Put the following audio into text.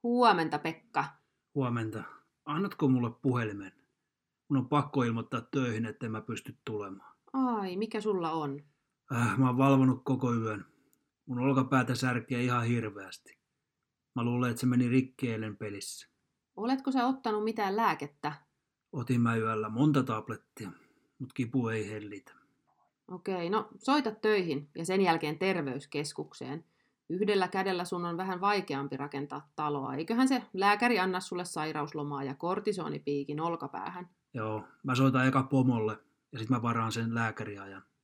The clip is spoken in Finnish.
Huomenta, Pekka. Huomenta. Annatko mulle puhelimen? Mun on pakko ilmoittaa töihin, ettei mä pysty tulemaan. Ai, mikä sulla on? Mä oon valvonut koko yön. Mun olkapäätä särkee ihan hirveästi. Mä luulen, että se meni rikki eilen pelissä. Oletko sä ottanut mitään lääkettä? Otin mä yöllä monta tablettia, mut kipu ei hellitä. Okei, no soita töihin ja sen jälkeen terveyskeskukseen. Yhdellä kädellä sun on vähän vaikeampi rakentaa taloa. Eiköhän se lääkäri anna sulle sairauslomaa ja kortisonipiikin olkapäähän? Joo, mä soitan eka pomolle ja sit mä varaan sen lääkäriajan.